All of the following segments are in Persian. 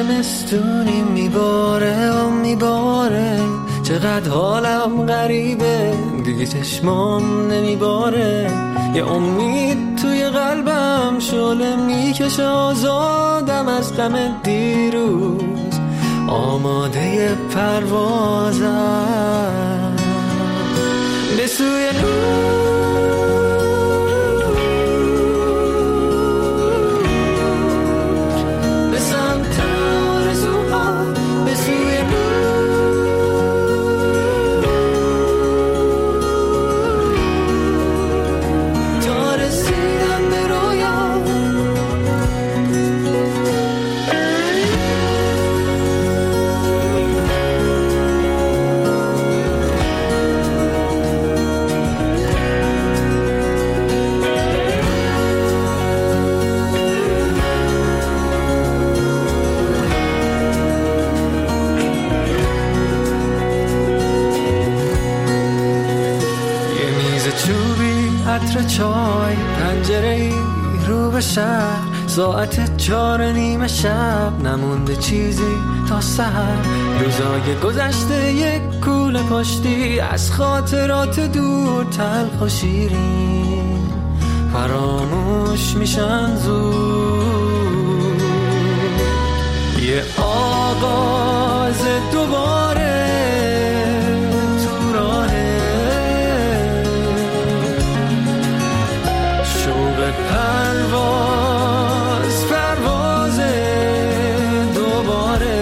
زمستونی میباره و میباره، چقدر حالم غریبه دیگه چشمام نمیباره، یه امید توی قلبم شعله میکشه آزادم از غم دیروز، آماده پروازم به سوی نور، به سمت آرزوها، به سوی عطر چای، پنجره‌ای رو به شهر، ساعت 4:30 شب، نمونده چیزی تا سحر، روزای گذشته یک کوله پشتی از خاطرات دور، تلخ و شیرین فراموش میشن زود، یه آغاز دوباره تو راهه، پرواز پرواز دوباره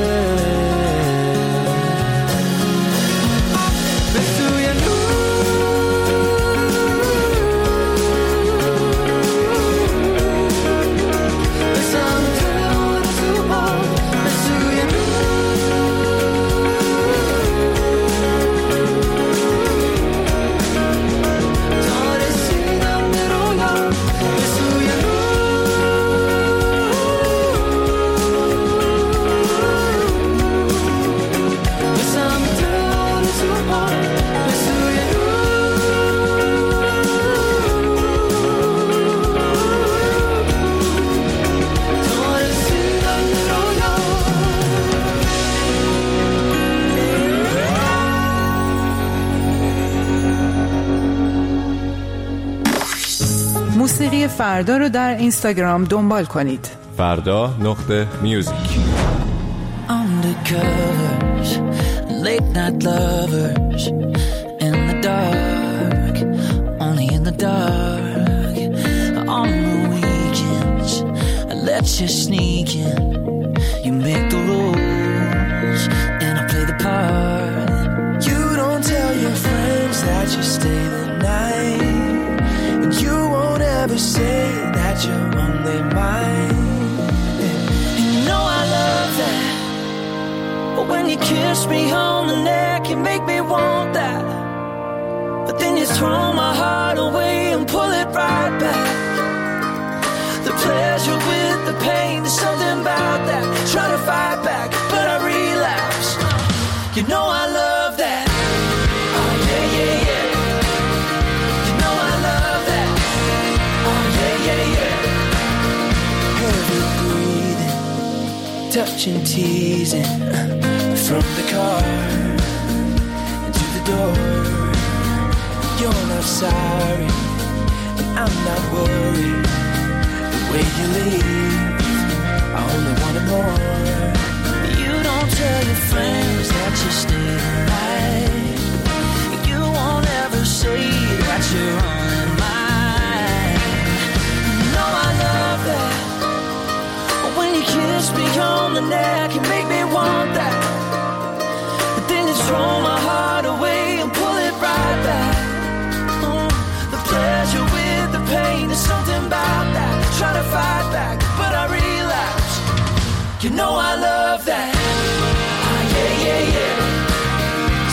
به سوی به سمت آرزوها، به سوی تا رسیدم به رویا، به سوی به سمت آرزوها، به سوی تا رسیدم به رویا. موسیقی فردا رو در اینستاگرام دنبال کنید. فردا.music. Undercovers, late night lovers, in the dark, only in the dark. On the weekends, I let you sneak in. You make the rules, and I play the part. You don't tell your friends that you stay the night, and you won't ever say that you're on their mind. And you know I love that. But when you kiss me on the neck, you make me want that. But then you throw my heart away and pull it right back. The pleasure with the pain, there's something about that. Try to fight back, but I relapse. You know I love that. Oh yeah, yeah, yeah. You know I love that. Oh yeah, yeah, yeah. Heavy breathing, touching, teasing, from the car to the door. You're not sorry, and I'm not worried. The way you leave, I only wanted more. You don't tell your friends that you stay the night. You won't ever say that you're on mine. You know I love that. But when you kiss me on the neck, you make me want that. But then you throw my heart away and pull it right back. The pleasure with the pain, there's something about that. Try to fight back, but I relapse. You know I love that. Oh yeah, yeah, yeah.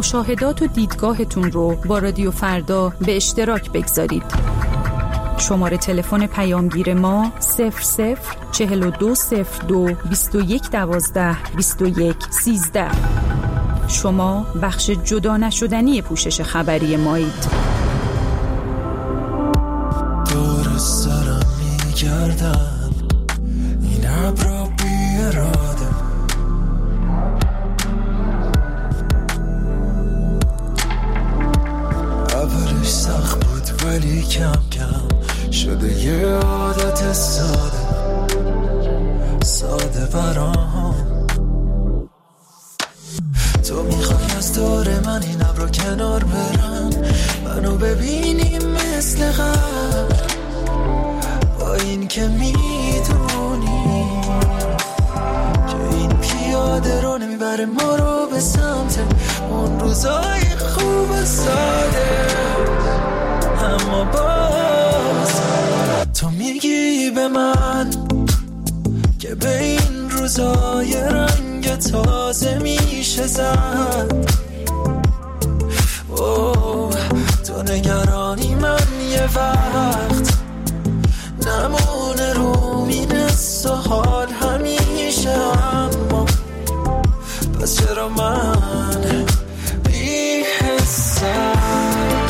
مشاهدات و دیدگاهتون رو با رادیو فردا به اشتراک بگذارید. شماره تلفن پیامگیر ما 004202 2112 2113. شما بخش جدا نشدنی پوشش خبری مایید. دور سرم میگردم این ابرا بی اراده، اولش سخت بود ولی کم کم شده یه عادت ساده برام. تو میخوای از دور من این ابرا کنار برن، منو ببینی مثل قبل، با این که میدونی که این پیاده رو نمیبره ما رو به سمت اون روزای خوب ساده. اما باز تو میگی به من که به این روزای رنگ تازه میشه زد. اوه تو نگرانی من یه وقت نمونه رو مینست و حال همیشه، اما پس چرا من بی حسم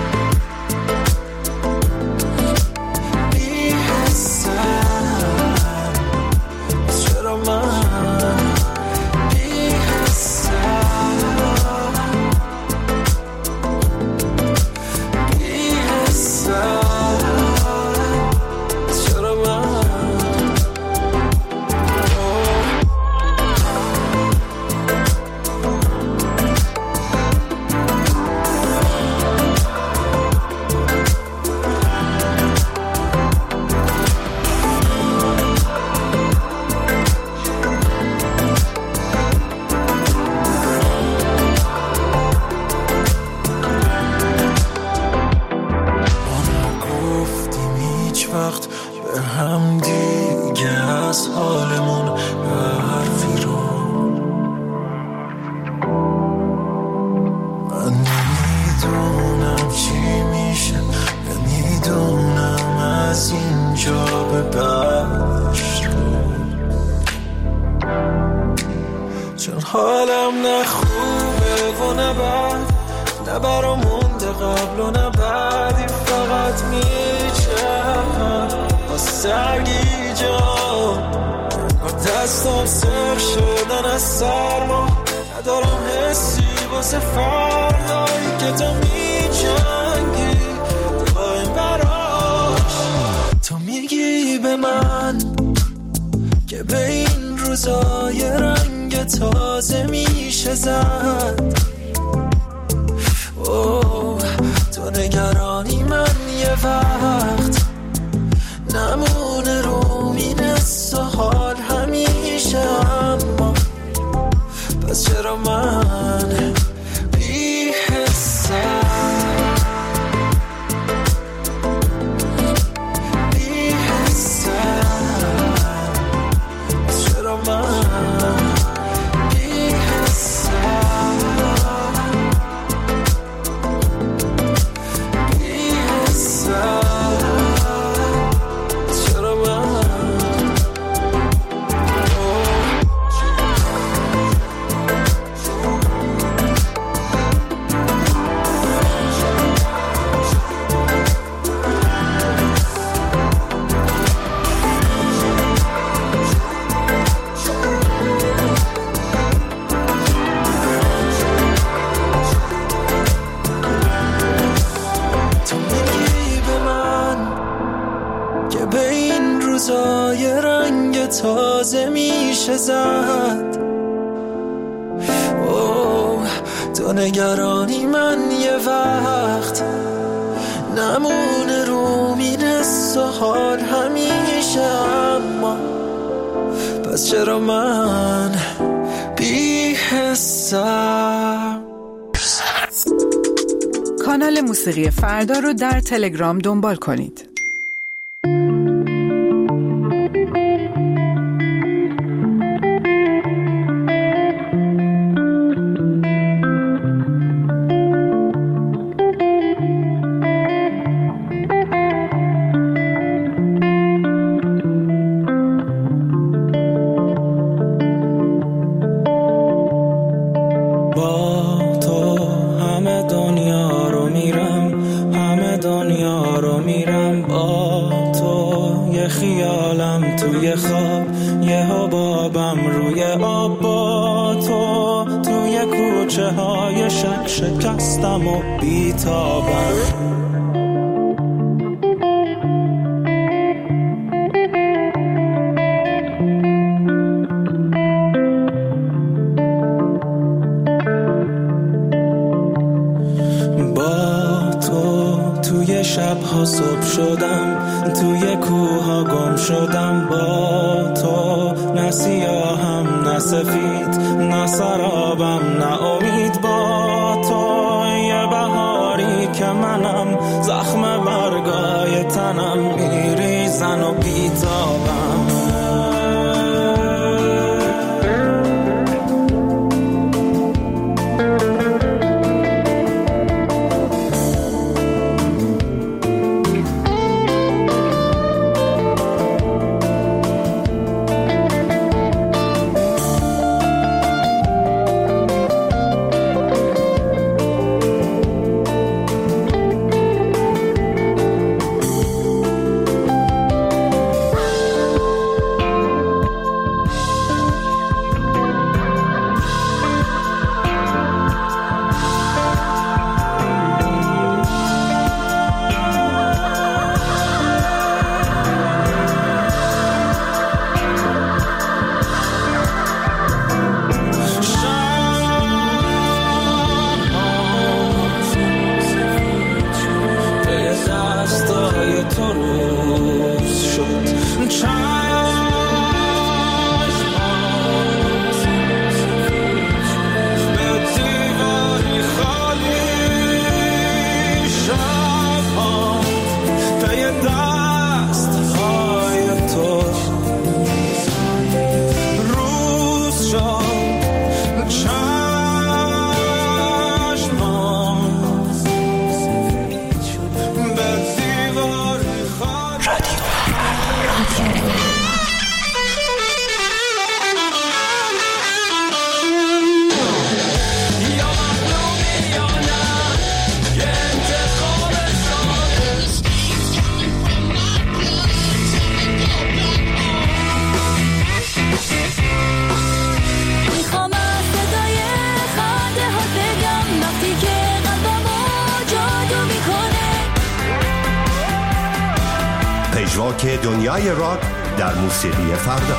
حالم نه خوبه و نه بد، نه برام مونده قبل و نه بعدی، فقط میچرخم با سرگی جان، با دستم سر شدن از سرما، ندارم حسی واسه فردایی که تو میجنگی با این براش. تو میگی به من که به این روزای رنگ تازه میشه زد. اوه تو نگرانی من یه وقت نمونه رو مینست و حال همیشه، اما پس چرا من بی حسم تازه میشه زد. اوه تو نگرانی من یه وقت نمونه رو مینست و حال همیشه، اما پس چرا من بی حسم. کانال موسیقی فردا رو در تلگرام دنبال کنید. خواب یه حبابم روی آب با تو توی کوچه های شک شکستم و بیتابم. شبها صبح شدم توی کوها گم شدم با تو، نه سیاهم نه سفید نه سرابم نه امید با تو. یه بهاری که منم زخم برگای تنم میریزن و بیتابم. پژواک دنیای راک در موسیقی فردا.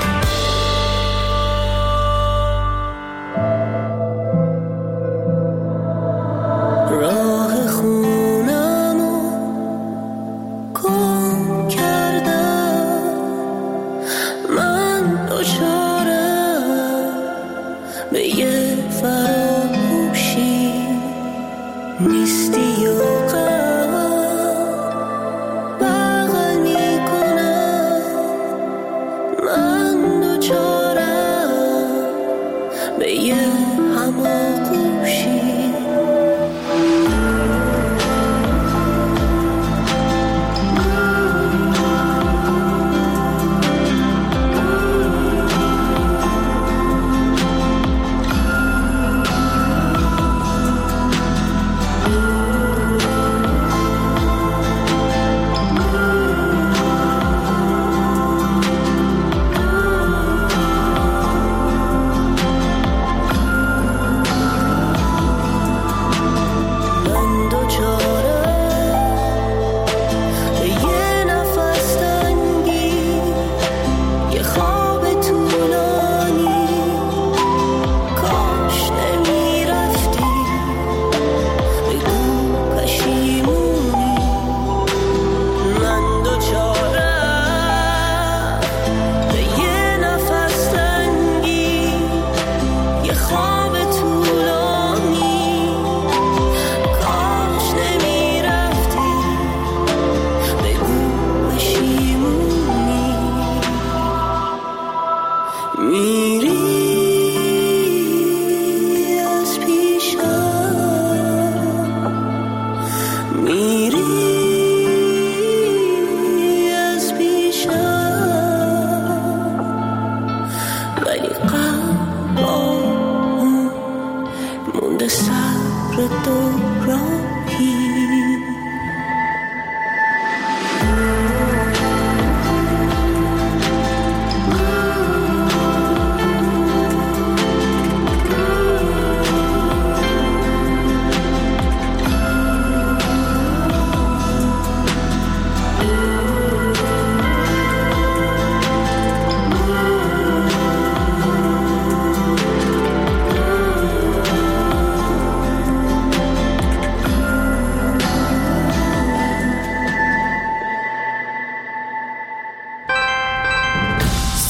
راه خونمو گم کردم، من دچارم به یه فراموشی نیستی و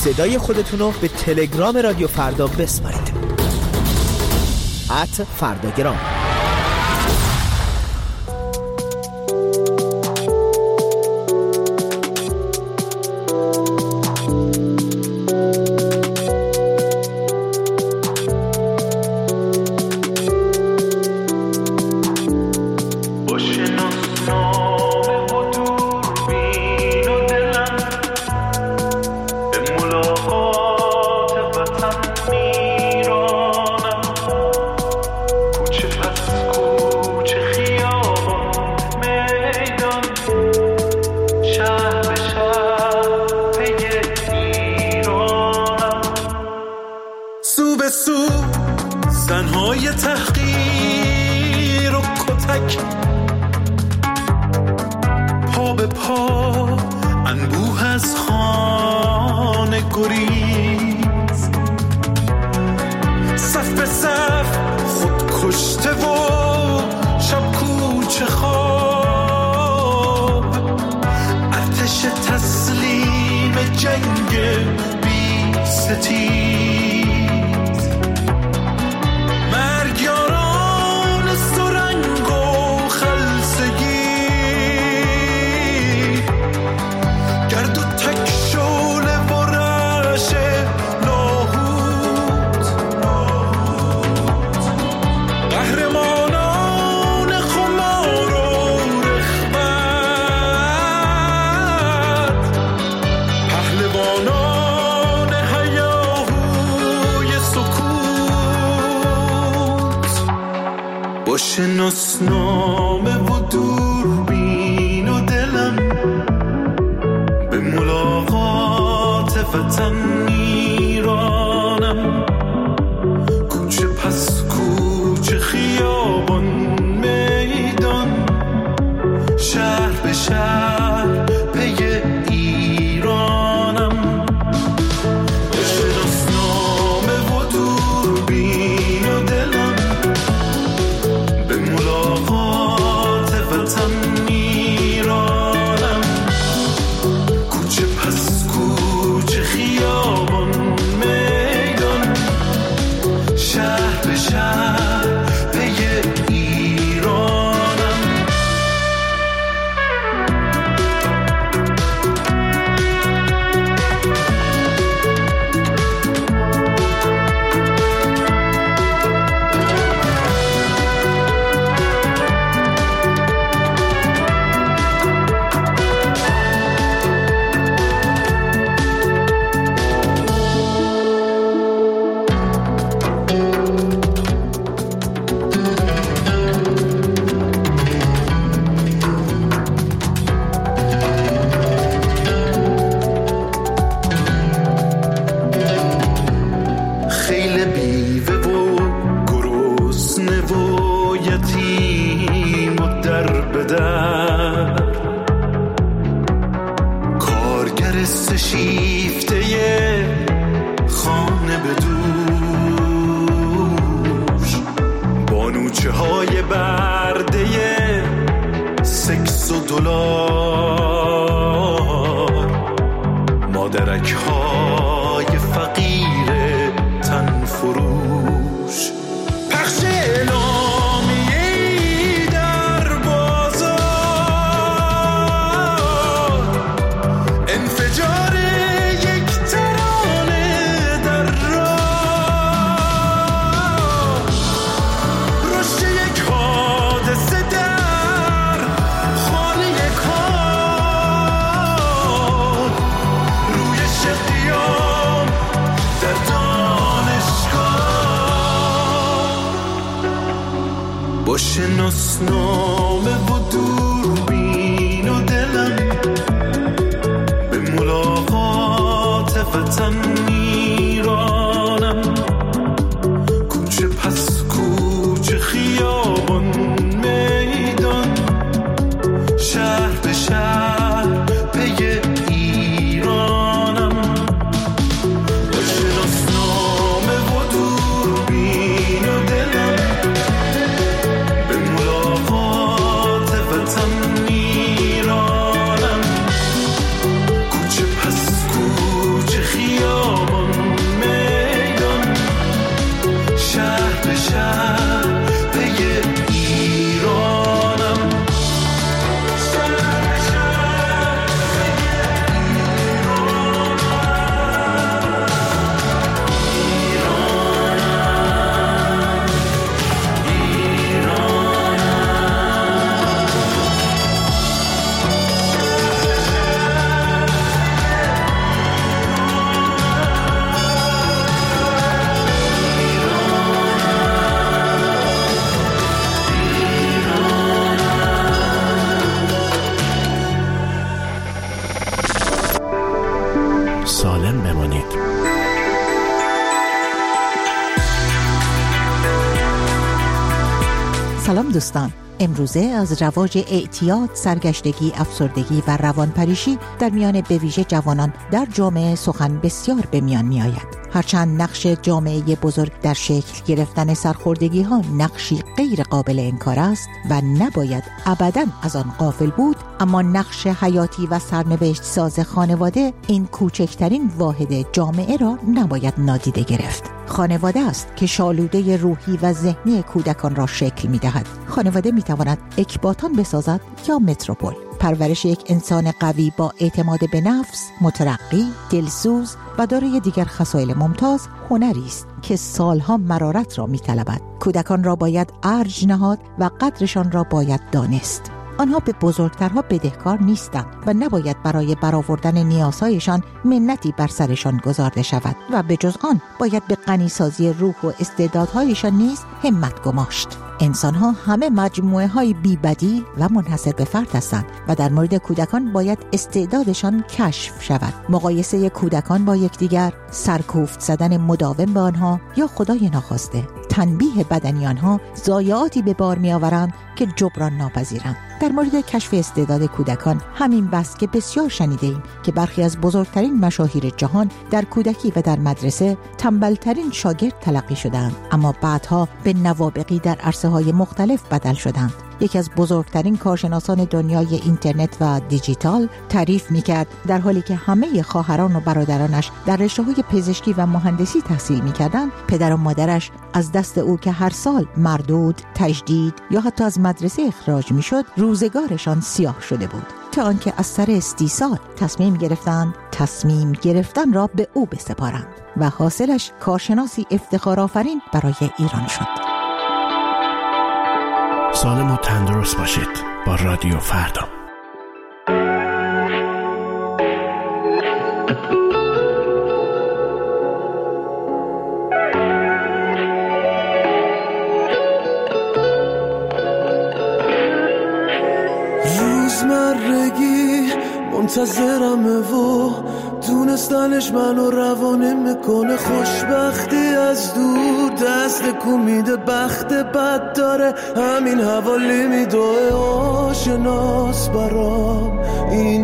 صدای خودتون رو به تلگرام رادیو فردا بسپارید. @فرداگرام. زنهای تحقیر و کتک، پا به پا انبوه از خانه گریز، صف به صف خود کشته و شب کوچه خواب، ارتش تسلیم جنگ بی ستیز، شناسنامه و دوربین و دلم به ملاقات وطن میرانم، کوچه پس کوچه، خیابان میدان، شهر به شهر پی ایرانم. شناسنامه و دوربین و دلم به ملاقات وطن میرانم، کوچه پس کوچه، خیابان میدان، شهر به شهر پی ایرانم. مادرک های فقیر تن فروش، پخش اعلامیه‌ای در بازار، انفجار یک ترانه در راه، رشد یک حادثه در خانه کار، روی شقیان سلام دوستان. امروزه از رواج اعتیاد، سرگشتگی، افسردگی و روانپریشی در میان به ویژه جوانان در جامعه سخن بسیار به میان می آید. هرچند نقش جامعه بزرگ در شکل گرفتن سرخوردگی ها نقشی غیر قابل انکار است و نباید ابداً از آن غافل بود، اما نقش حیاتی و سرنوشت ساز خانواده این کوچکترین واحد جامعه را نباید نادیده گرفت. خانواده است که شالوده روحی و ذهنی کودکان را شکل می دهد. خانواده می تواند اکباتان بسازد یا متروپول. پرورش یک انسان قوی با اعتماد به نفس، مترقی، دلسوز و دارای دیگر خصایل ممتاز هنری است که سالها مرارت را می‌طلبد. کودکان را باید ارج نهاد و قدرشان را باید دانست. آنها به بزرگترها بدهکار نیستند و نباید برای برآوردن نیازهایشان منتی بر سرشان گذارده شود و به جز آن باید به غنیسازی روح و استعدادهایشان نیز همت گماشت. انسان‌ها همه مجموعه‌های بی‌بدیل و منحصر به فرد هستند و در مورد کودکان باید استعدادشان کشف شود. مقایسه کودکان با یکدیگر، سرکوفت زدن مداوم به آنها یا خدای ناخواسته تنبیه بدنی آنها ضایعاتی به بار می‌آورند که جبران ناپذیرند. در مورد کشف استعداد کودکان همین بس که بسیار شنیده‌ایم که برخی از بزرگترین مشاهیر جهان در کودکی و در مدرسه تنبلترین شاگرد تلقی شدند، اما بعدها به نوابغی در عرصه‌های مختلف بدل شدند. یکی از بزرگترین کارشناسان دنیای اینترنت و دیجیتال تعریف می‌کرد در حالی که همه خواهران و برادرانش در رشته‌های پزشکی و مهندسی تحصیل می‌کردند، پدر و مادرش از دست او که هر سال مردود، تجدید یا حتی از مدرسه اخراج می‌شد، روزگارشان سیاه شده بود، تا آنکه از سر استیصال تصمیم گرفتن را به او بسپارند و حاصلش کارشناسی افتخارآفرین برای ایران شد. سالم و تندرست باشید با رادیو فردا. روزمرگی منتظرمه و دونستنش منو روانه میکنه. خوشبختی از دور دست میده، بخت بد داره همین حوالی میدوه. آشناس برام این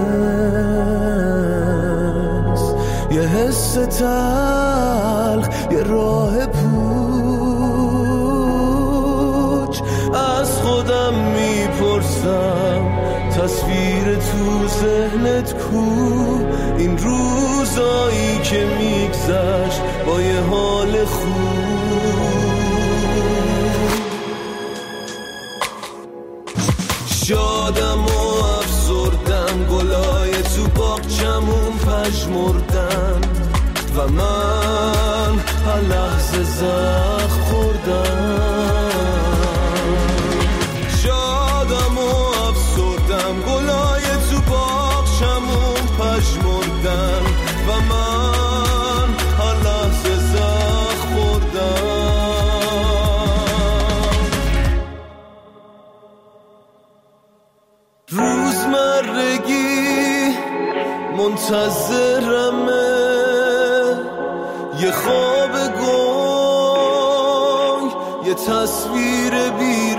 حس، یه حس تلخ، یه راه پوچ. از خودم میپرسم تصویر تو ذهنت کو؟ این روزایی که میگذشت با یه حال خوب. شادم و افسردم، گلای تو باغچمون پژمردن و من هر لحظه زخم خوردم. شادم و افسردم، گلای تو باغچمون پژمردن و من هر لحظه زخم خوردم. روزمرگی منتظرمه، یه خواب گنگ، یه تصویر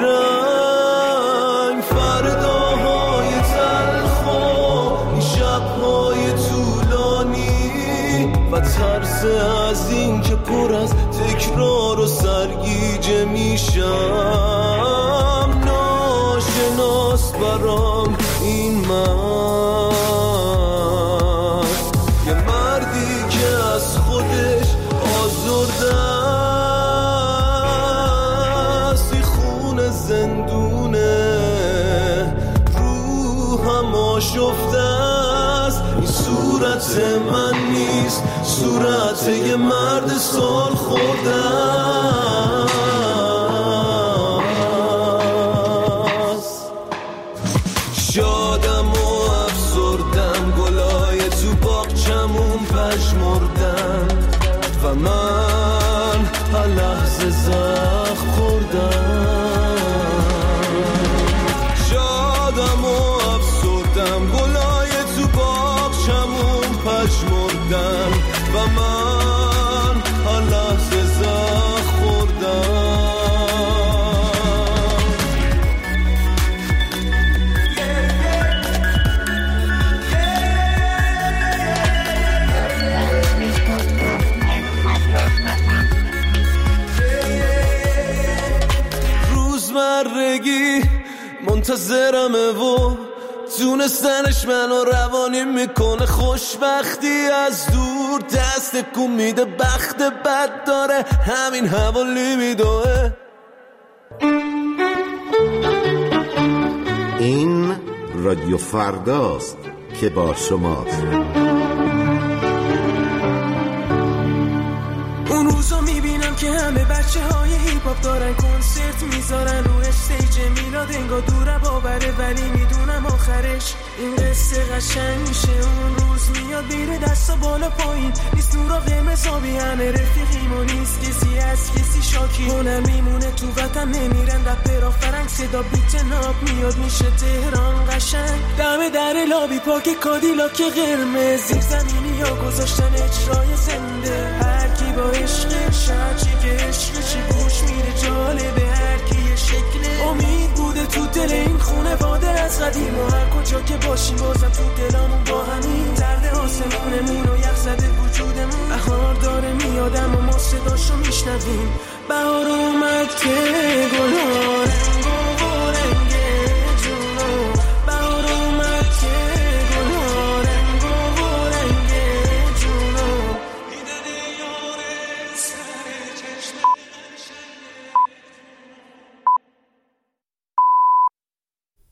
بیرنگ. فرداهای تلخ و این شبهای طولانی و ترس از این که پر از تکرار و سرگیجه میشم. ناشناس برام این مرد، یه مردی که از خودش آزرده است. این خون زندونه، روحم آشفته است. این صورت من نیست، صورت یه مرد سال خورده است. شادم و افسردم، گلای تو باغچمون پژمردن و من هر لحظه زخم خوردم. شادم و افسردم، گلای تو باغچمون پژمردن و من هر لحظه زخم خوردم. منتظرمه و تونستنش منو روانی میکنه. خوشبختی از دور دست کن میده، بخت بد داره همین حوالی میدوه. این رادیو فرداست که با شماست. اون روزا میبینم که همه بچه های هیپ هاپ دارن کنسرت میذارن رو استیج میلاد، انگار دوره باوره ولی میدونم آخرش این قصه قشنگ میشه. اون روز میاد میره دستا بالا پایین، نیست نورا قرمزابی، همه رفیقیم و نیست کسی از کسی شاکی. اونم میمونه تو وطن نمیرن، رپرها فرنگ صدا بیت ناب میاد میشه تهران قشنگ. دم در لابی پاک کادیلاک قرمز، زیر زمینی ها گذاشتن اجرای زنده. هر کی با عشقش هرچی که عشقشی گوش میره جالبه، هر کی یه شکل امید بوده تو دل این خونه واده از قدیم. و هر کجا که باشیم بازم تو دلامون با همین درد آسمونمون و یخ زده وجودمون. بهار داره میادم و ما صداشو میشنویم، بهار اومد که گلاره